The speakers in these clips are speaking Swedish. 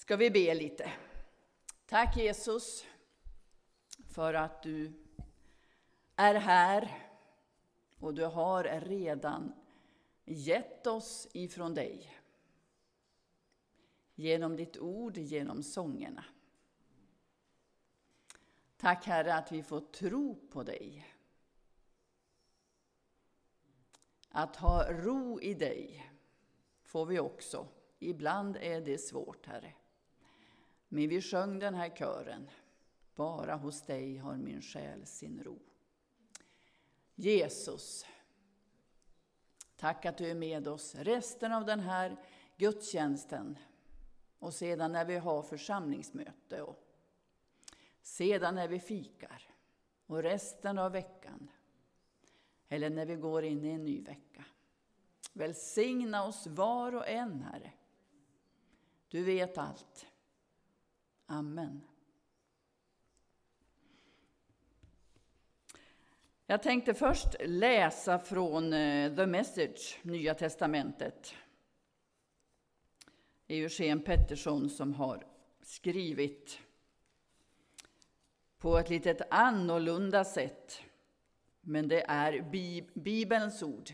Ska vi be lite. Tack Jesus för att du är här och du har redan gett oss ifrån dig. Genom ditt ord, genom sångerna. Tack Herre att vi får tro på dig. Att ha ro i dig får vi också. Ibland är det svårt, Herre. Men vi sjöng den här kören. Bara hos dig har min själ sin ro. Jesus, tack att du är med oss resten av den här gudstjänsten. Och sedan när vi har församlingsmöte och sedan när vi fikar och resten av veckan. Eller när vi går in i en ny vecka. Välsigna oss var och en, Herre. Du vet allt. Amen. Jag tänkte först läsa från The Message, Nya testamentet. Det är Eugen Pettersson som har skrivit på ett litet annorlunda sätt. Men det är Bibelns ord.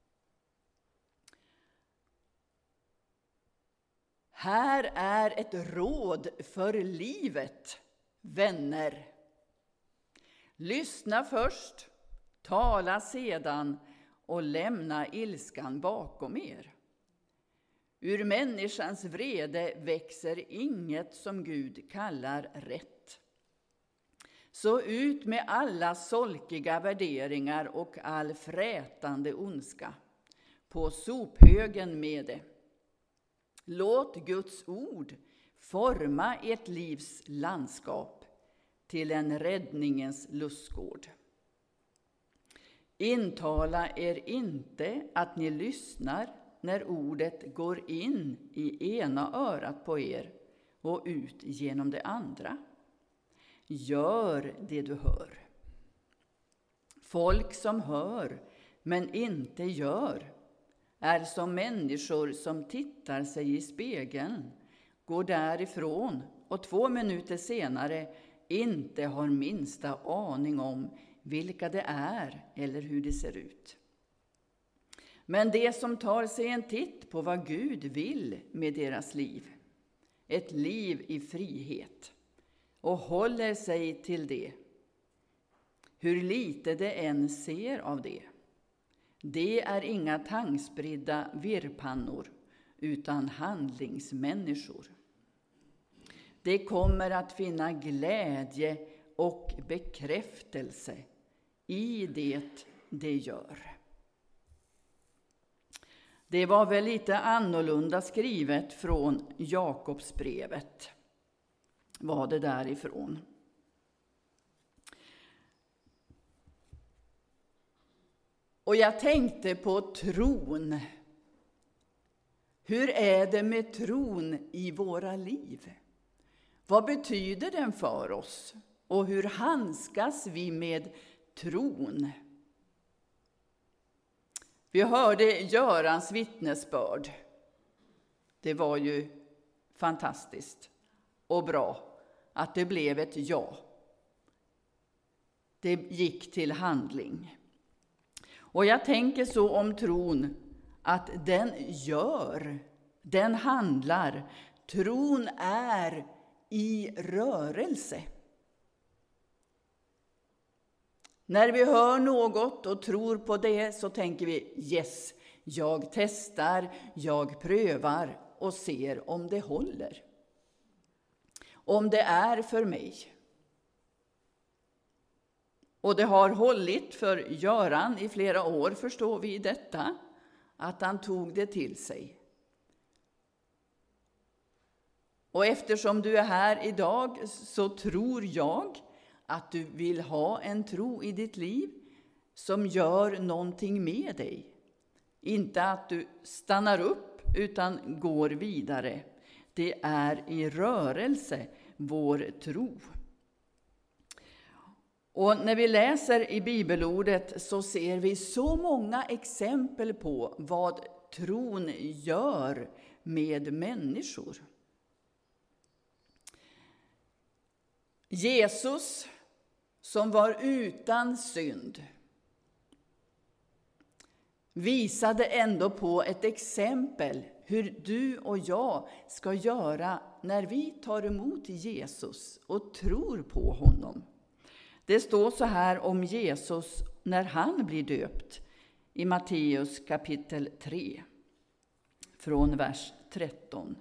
Här är ett råd för livet, vänner. Lyssna först, tala sedan och lämna ilskan bakom er. Ur människans vrede växer inget som Gud kallar rätt. Så ut med alla solkiga värderingar och all frätande ondska. På sophögen med det. Låt Guds ord forma ert livs landskap till en räddningens lustgård. Intala er inte att ni lyssnar när ordet går in i ena örat på er och ut genom det andra. Gör det du hör. Folk som hör men inte gör är som människor som tittar sig i spegeln, går därifrån och 2 minuter senare inte har minsta aning om vilka det är eller hur det ser ut. Men det som tar sig en titt på vad Gud vill med deras liv, ett liv i frihet, och håller sig till det, hur lite det än ser av det. Det är inga tangspridda virrpannor utan handlingsmänniskor. Det kommer att finna glädje och bekräftelse i det gör. Det var väl lite annorlunda skrivet från Jakobsbrevet. Var det därifrån. Och jag tänkte på tron. Hur är det med tron i våra liv? Vad betyder den för oss? Och hur handskas vi med tron? Vi hörde Görans vittnesbörd. Det var ju fantastiskt och bra att det blev ett ja. Det gick till handling. Och jag tänker så om tron att den handlar. Tron är i rörelse. När vi hör något och tror på det så tänker vi yes, jag testar, jag prövar och ser om det håller. Om det är för mig. Och det har hållit för Göran i flera år, förstår vi detta, att han tog det till sig. Och eftersom du är här idag så tror jag att du vill ha en tro i ditt liv som gör någonting med dig. Inte att du stannar upp utan går vidare. Det är i rörelse vår tro. Och när vi läser i bibelordet så ser vi så många exempel på vad tron gör med människor. Jesus som var utan synd visade ändå på ett exempel hur du och jag ska göra när vi tar emot Jesus och tror på honom. Det står så här om Jesus när han blir döpt i Matteus kapitel 3 från vers 13.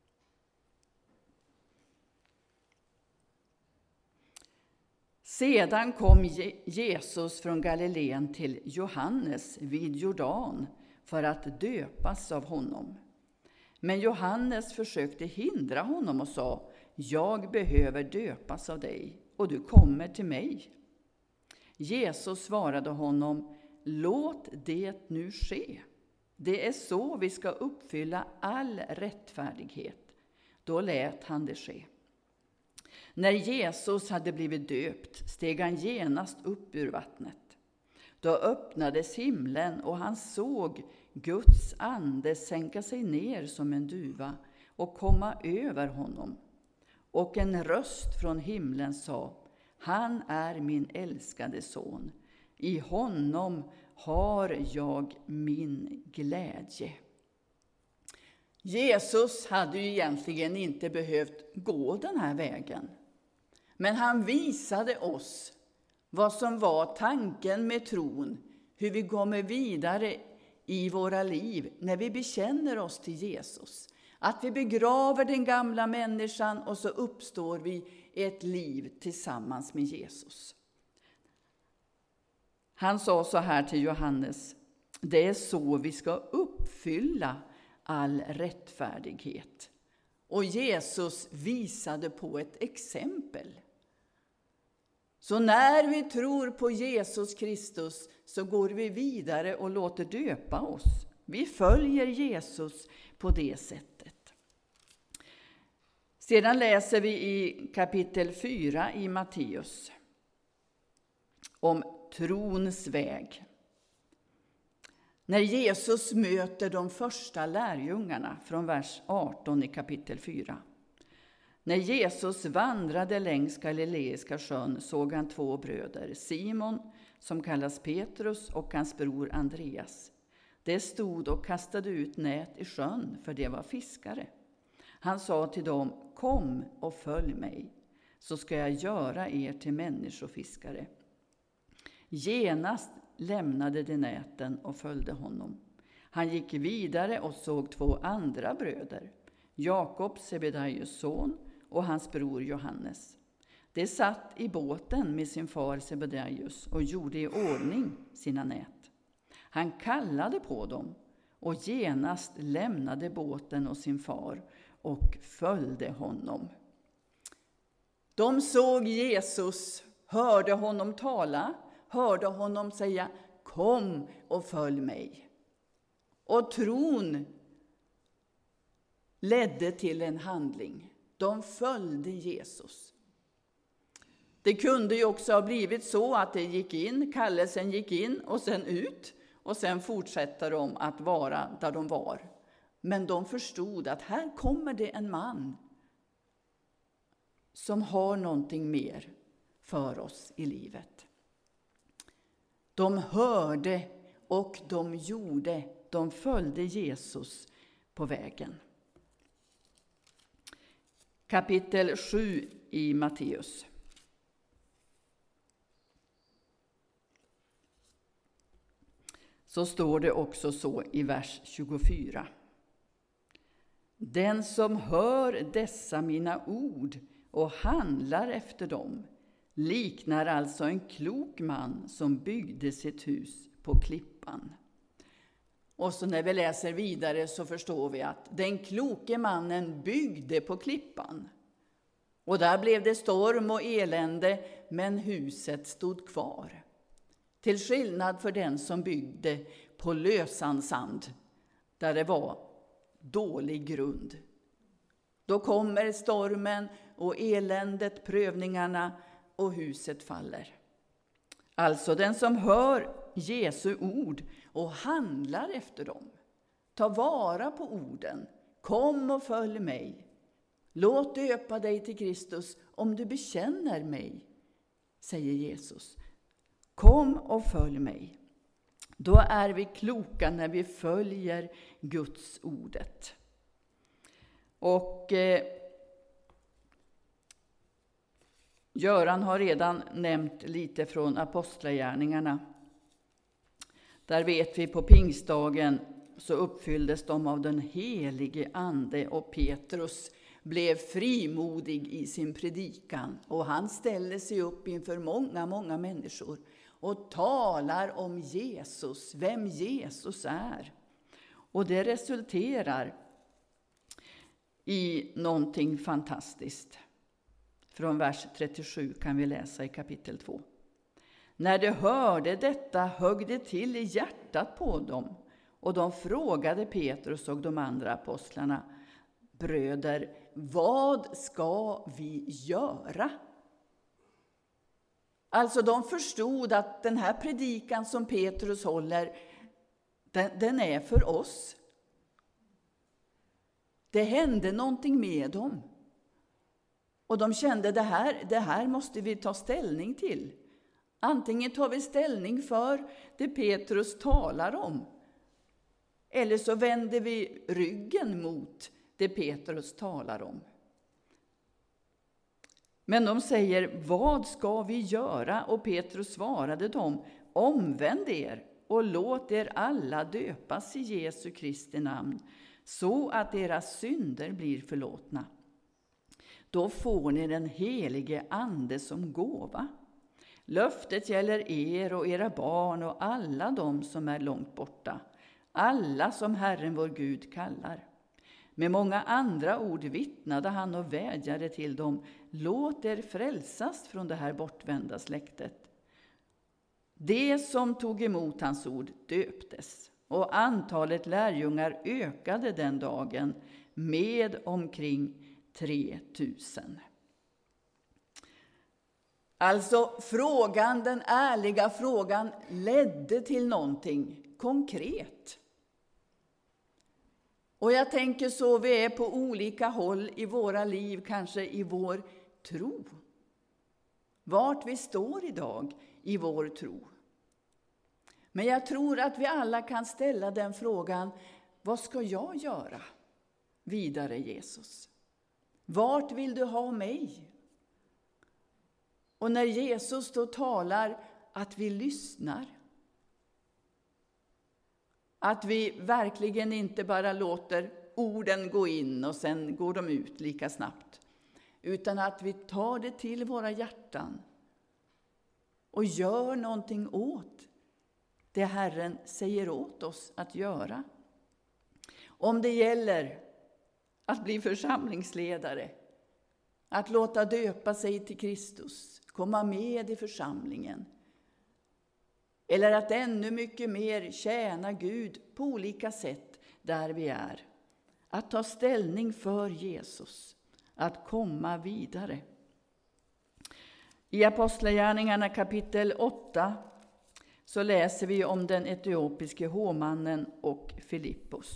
Sedan kom Jesus från Galileen till Johannes vid Jordan för att döpas av honom. Men Johannes försökte hindra honom och sa: jag behöver döpas av dig, och du kommer till mig. Jesus svarade honom: låt det nu ske. Det är så vi ska uppfylla all rättfärdighet. Då lät han det ske. När Jesus hade blivit döpt steg han genast upp ur vattnet. Då öppnades himlen och han såg Guds ande sänka sig ner som en duva och komma över honom. Och en röst från himlen sa: han är min älskade son. I honom har jag min glädje. Jesus hade ju egentligen inte behövt gå den här vägen. Men han visade oss vad som var tanken med tron, hur vi kommer vidare i våra liv när vi bekänner oss till Jesus. Att vi begraver den gamla människan och så uppstår vi ett liv tillsammans med Jesus. Han sa så här till Johannes: det är så vi ska uppfylla all rättfärdighet. Och Jesus visade på ett exempel. Så när vi tror på Jesus Kristus så går vi vidare och låter döpa oss. Vi följer Jesus på det sättet. Sedan läser vi i kapitel 4 i Matteus om trons väg. När Jesus möter de första lärjungarna från vers 18 i kapitel 4. När Jesus vandrade längs Galileiska sjön såg han 2 bröder, Simon som kallas Petrus och hans bror Andreas. De stod och kastade ut nät i sjön, för de var fiskare. Han sa till dem: kom och följ mig, så ska jag göra er till människofiskare. Genast lämnade de näten och följde honom. Han gick vidare och såg 2 andra bröder, Jakob, Sebedaios son, och hans bror Johannes. De satt i båten med sin far Sebedaios och gjorde i ordning sina nät. Han kallade på dem och genast lämnade båten och sin far och följde honom. De såg Jesus, hörde honom tala, hörde honom säga: kom och följ mig. Och tron ledde till en handling. De följde Jesus. Det kunde ju också ha blivit så att det gick in, kallelsen gick in och sen ut. Och sen fortsätter de att vara där de var. Men de förstod att här kommer det en man som har någonting mer för oss i livet. De hörde och de gjorde. De följde Jesus på vägen. Kapitel 7 i Matteus. Så står det också så i vers 24. Den som hör dessa mina ord och handlar efter dem liknar alltså en klok man som byggde sitt hus på klippan. Och så när vi läser vidare så förstår vi att den kloke mannen byggde på klippan. Och där blev det storm och elände, men huset stod kvar. Till skillnad för den som byggde på lösan sand, där det var dålig grund. Då kommer stormen och eländet, prövningarna, och huset faller. Alltså den som hör Jesu ord och handlar efter dem. Ta vara på orden. Kom och följ mig. Låt döpa dig till Kristus om du bekänner mig, säger Jesus. Kom och följ mig. Då är vi kloka när vi följer Guds ordet. Och Göran har redan nämnt lite från apostlagärningarna. Där vet vi på pingstdagen så uppfylldes de av den helige ande och Petrus blev frimodig i sin predikan. Och han ställde sig upp inför många människor och talar om Jesus, vem Jesus är. Och det resulterar i någonting fantastiskt. Från vers 37 kan vi läsa i kapitel 2. När de hörde detta högg det till i hjärtat på dem, och de frågade Petrus och de andra apostlarna: bröder, vad ska vi göra? Alltså de förstod att den här predikan som Petrus håller, den är för oss. Det hände någonting med dem. Och de kände det här måste vi ta ställning till. Antingen tar vi ställning för det Petrus talar om, eller så vänder vi ryggen mot det Petrus talar om. Men de säger: vad ska vi göra? Och Petrus svarade dem: omvänd er och låt er alla döpas i Jesu Kristi namn, så att deras synder blir förlåtna. Då får ni den helige ande som gåva. Löftet gäller er och era barn och alla de som är långt borta, alla som Herren vår Gud kallar. Med många andra ord vittnade han och vädjade till dem: låt er frälsas från det här bortvända släktet. Det som tog emot hans ord döptes, och antalet lärjungar ökade den dagen med omkring 3000. Alltså den ärliga frågan ledde till någonting konkret. Och jag tänker så, vi är på olika håll i våra liv, kanske i vår tro. Vart vi står idag i vår tro. Men jag tror att vi alla kan ställa den frågan: vad ska jag göra vidare, Jesus? Vart vill du ha mig? Och när Jesus då talar, att vi lyssnar. Att vi verkligen inte bara låter orden gå in och sen går de ut lika snabbt. Utan att vi tar det till våra hjärtan och gör någonting åt det Herren säger åt oss att göra. Om det gäller att bli församlingsledare, att låta döpa sig till Kristus, komma med i församlingen. Eller att ännu mycket mer tjäna Gud på olika sätt där vi är. Att ta ställning för Jesus, att komma vidare. I Apostlagärningarna kapitel 8 så läser vi om den etiopiske hovmannen och Filippos.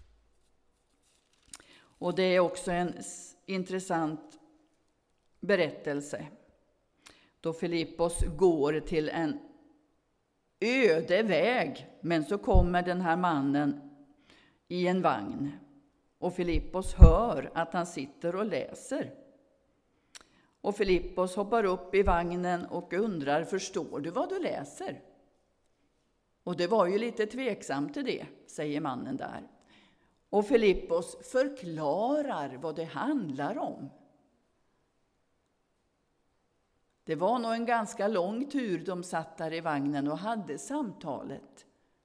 Och det är också en intressant berättelse. Då Filippos går till en öde väg, men så kommer den här mannen i en vagn. Och Filippos hör att han sitter och läser. Och Filippos hoppar upp i vagnen och undrar: förstår du vad du läser? Och det var ju lite tveksamt till det, säger mannen där. Och Filippos förklarar vad det handlar om. Det var nog en ganska lång tur de satt där i vagnen och hade samtalet.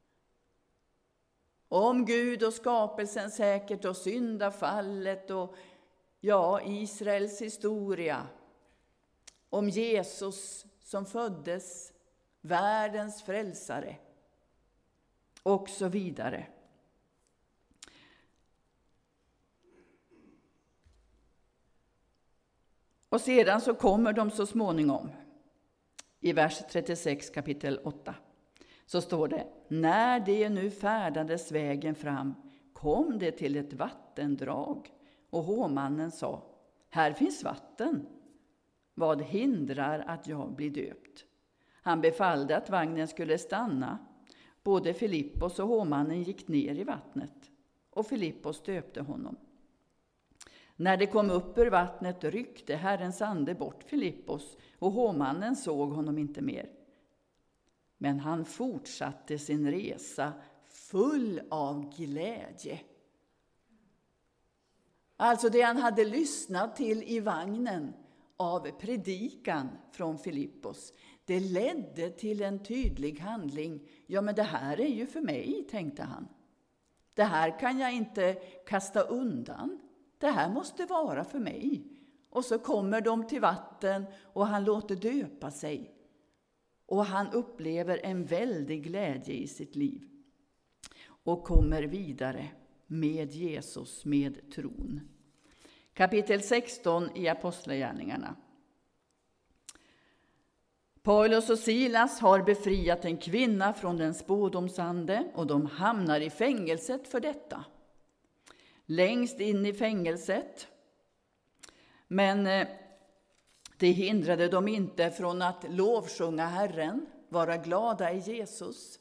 Om Gud och skapelsen säkert och syndafallet och Israels historia. Om Jesus som föddes, världens frälsare och så vidare. Och sedan så kommer de så småningom. I vers 36 kapitel 8 så står det: när det nu färdades vägen fram kom det till ett vattendrag, och hovmannen sa: här finns vatten. Vad hindrar att jag blir döpt? Han befallde att vagnen skulle stanna. Både Filippos och hovmannen gick ner i vattnet, och Filippos döpte honom. När det kom upp ur vattnet ryckte Herrens ande bort Filippos, och hovmannen såg honom inte mer. Men han fortsatte sin resa full av glädje. Alltså det han hade lyssnat till i vagnen av predikan från Filippos, det ledde till en tydlig handling. Ja, men det här är ju för mig, tänkte han. Det här kan jag inte kasta undan. Det här måste vara för mig. Och så kommer de till vatten och han låter döpa sig. Och han upplever en väldig glädje i sitt liv. Och kommer vidare med Jesus, med tron. Kapitel 16 i Apostlagärningarna. Paulus och Silas har befriat en kvinna från den spådomsande, och de hamnar i fängelset för detta. Längst in i fängelset. Men det hindrade dem inte från att lovsjunga Herren, vara glada i Jesus.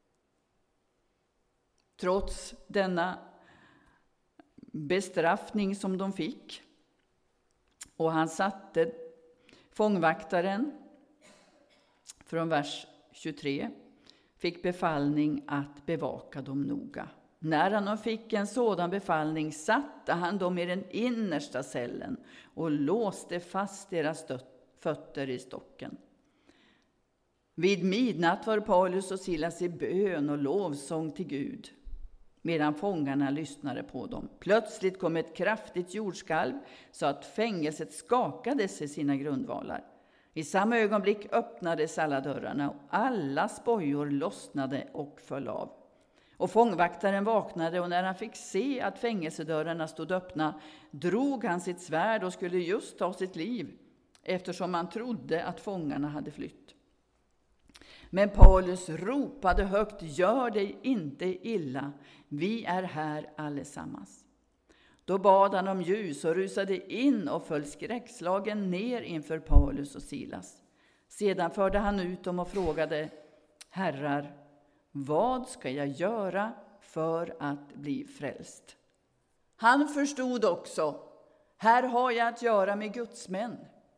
Trots denna bestraffning som de fick. Och han satte fångvaktaren, från vers 23, fick befallning att bevaka dem noga. När han fick en sådan befallning satte han dem i den innersta cellen och låste fast deras fötter i stocken. Vid midnatt var Paulus och Silas i bön och lovsång till Gud, medan fångarna lyssnade på dem. Plötsligt kom ett kraftigt jordskalv så att fängelset skakades i sina grundvalar. I samma ögonblick öppnades alla dörrarna och alla spojor lossnade och föll av. Och fångvaktaren vaknade, och när han fick se att fängelsedörrarna stod öppna drog han sitt svärd och skulle just ta sitt liv, eftersom han trodde att fångarna hade flytt. Men Paulus ropade högt: gör dig inte illa, vi är här allesammans. Då bad han om ljus och rusade in och föll skräckslagen ner inför Paulus och Silas. Sedan förde han ut dem och frågade: herrar, vad ska jag göra för att bli frälst? Han förstod också, här har jag att göra med Guds män.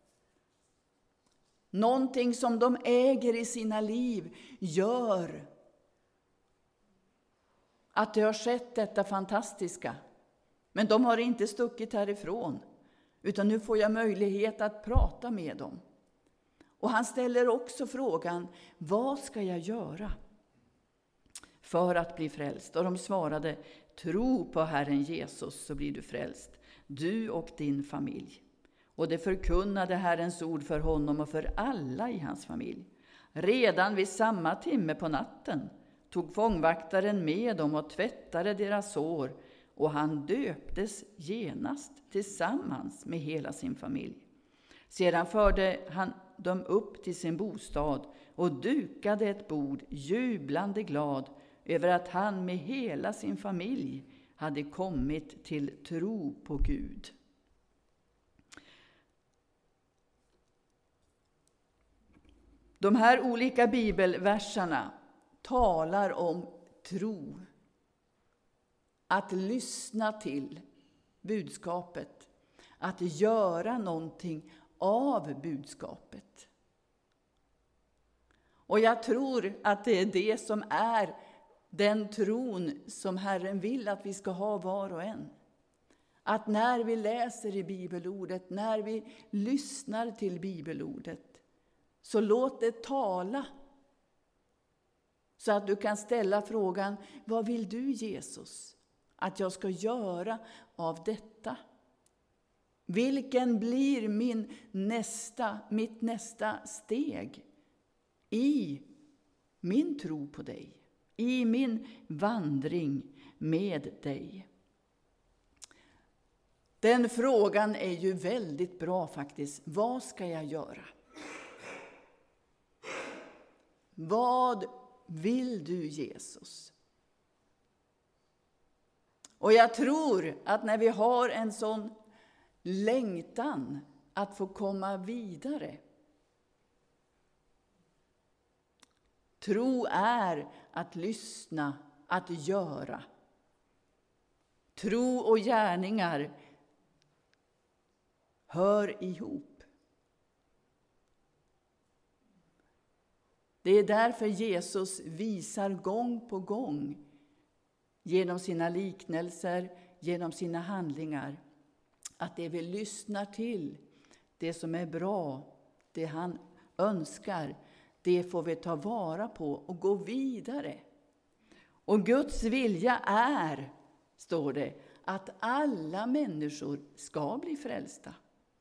Någonting som de äger i sina liv gör att det har skett detta fantastiska. Men de har inte stuckit härifrån, utan nu får jag möjlighet att prata med dem. Och han ställer också frågan: vad ska jag göra för att bli frälst? Och de svarade: tro på Herren Jesus så blir du frälst, du och din familj. Och det förkunnade Herrens ord för honom och för alla i hans familj. Redan vid samma timme på natten tog fångvaktaren med dem och tvättade deras sår, och han döptes genast tillsammans med hela sin familj. Sedan förde han dem upp till sin bostad och dukade ett bord, jublande glad över att han med hela sin familj hade kommit till tro på Gud. De här olika bibelverserna talar om tro. Att lyssna till budskapet. Att göra någonting av budskapet. Och jag tror att det är det som är den tron som Herren vill att vi ska ha var och en. Att när vi läser i bibelordet, när vi lyssnar till bibelordet, så låt det tala. Så att du kan ställa frågan: vad vill du, Jesus, att jag ska göra av detta? Vilken blir mitt nästa steg i min tro på dig, i min vandring med dig? Den frågan är ju väldigt bra faktiskt. Vad ska jag göra? Vad vill du, Jesus? Och jag tror att när vi har en sån längtan att få komma vidare. Tro är att lyssna, att göra. Tro och gärningar hör ihop. Det är därför Jesus visar gång på gång genom sina liknelser, genom sina handlingar, att det vi lyssnar till, det som är bra, det han önskar, det får vi ta vara på och gå vidare. Och Guds vilja är, står det, att alla människor ska bli frälsta.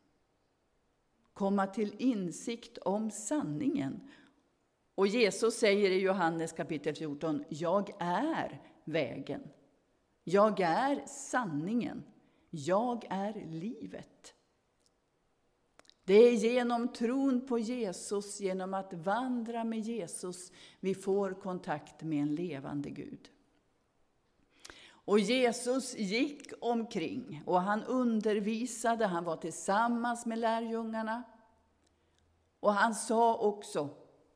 Komma till insikt om sanningen. Och Jesus säger i Johannes kapitel 14, jag är vägen. Jag är sanningen. Jag är livet. Det är genom tron på Jesus, genom att vandra med Jesus, vi får kontakt med en levande Gud. Och Jesus gick omkring och han undervisade, han var tillsammans med lärjungarna. Och han sa också,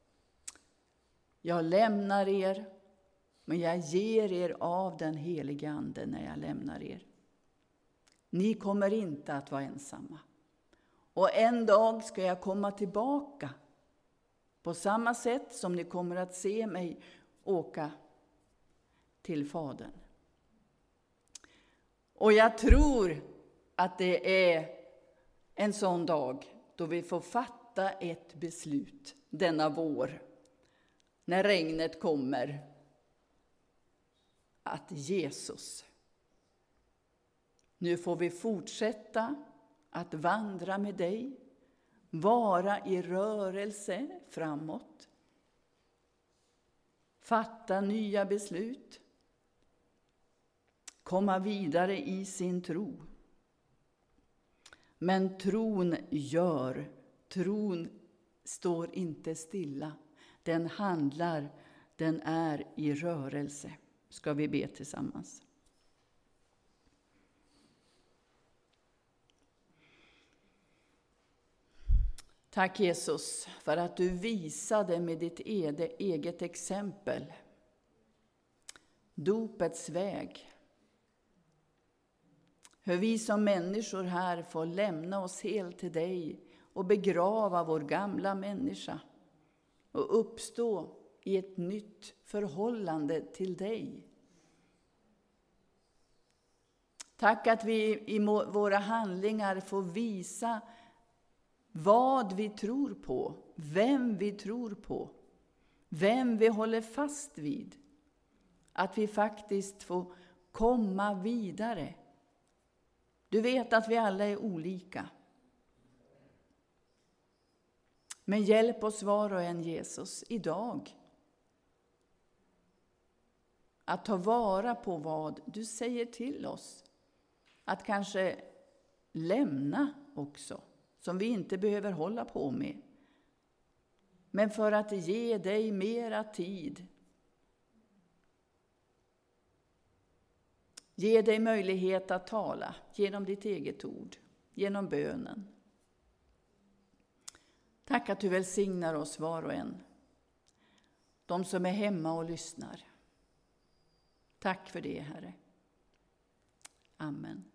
jag lämnar er, men jag ger er av den helige ande när jag lämnar er. Ni kommer inte att vara ensamma. Och en dag ska jag komma tillbaka. På samma sätt som ni kommer att se mig åka till Fadern. Och jag tror att det är en sån dag då vi får fatta ett beslut denna vår. När regnet kommer. Att Jesus, nu får vi fortsätta att vandra med dig, vara i rörelse framåt, fatta nya beslut, komma vidare i sin tro. Men tron står inte stilla, den handlar, den är i rörelse. Ska vi be tillsammans. Tack Jesus för att du visade med ditt eget exempel dopets väg. Hur vi som människor här får lämna oss helt till dig och begrava vår gamla människa och uppstå i ett nytt förhållande till dig. Tack att vi i våra handlingar får visa vad vi tror på, vem vi tror på, vem vi håller fast vid. Att vi faktiskt får komma vidare. Du vet att vi alla är olika. Men hjälp oss var och en, Jesus, idag. Att ta vara på vad du säger till oss. Att kanske lämna också, som vi inte behöver hålla på med. Men för att ge dig mera tid. Ge dig möjlighet att tala genom ditt eget ord, genom bönen. Tack att du välsignar oss var och en. De som är hemma och lyssnar. Tack för det, Herre. Amen.